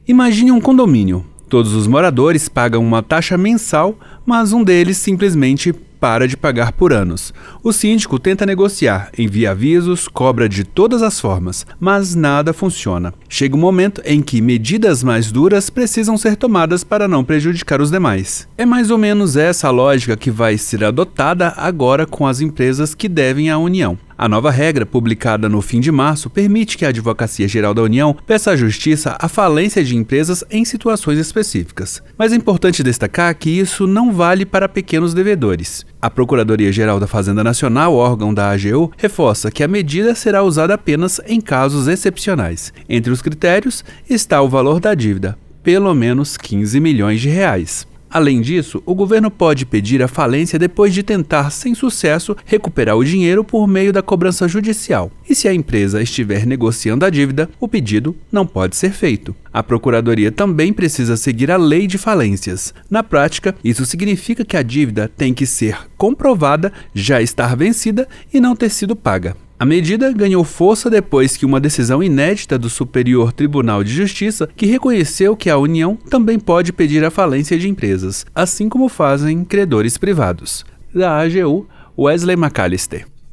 Imagine um condomínio. Todos os moradores pagam uma taxa mensal, mas um deles simplesmente para de pagar por anos. O síndico tenta negociar, envia avisos, cobra de todas as formas, mas nada funciona. Chega um momento em que medidas mais duras precisam ser tomadas para não prejudicar os demais. É mais ou menos essa a lógica que vai ser adotada agora com as empresas que devem à União. A nova regra, publicada no fim de março, permite que a Advocacia Geral da União peça à Justiça a falência de empresas em situações específicas. Mas é importante destacar que isso não vale para pequenos devedores. A Procuradoria-Geral da Fazenda Nacional, órgão da AGU, reforça que a medida será usada apenas em casos excepcionais. Entre os critérios está o valor da dívida, pelo menos 15 milhões de reais. Além disso, o governo pode pedir a falência depois de tentar, sem sucesso, recuperar o dinheiro por meio da cobrança judicial. E se a empresa estiver negociando a dívida, o pedido não pode ser feito. A Procuradoria também precisa seguir a lei de falências. Na prática, isso significa que a dívida tem que ser comprovada, já estar vencida e não ter sido paga. A medida ganhou força depois que uma decisão inédita do Superior Tribunal de Justiça que reconheceu que a União também pode pedir a falência de empresas, assim como fazem credores privados. Da AGU, Wesley McAllister.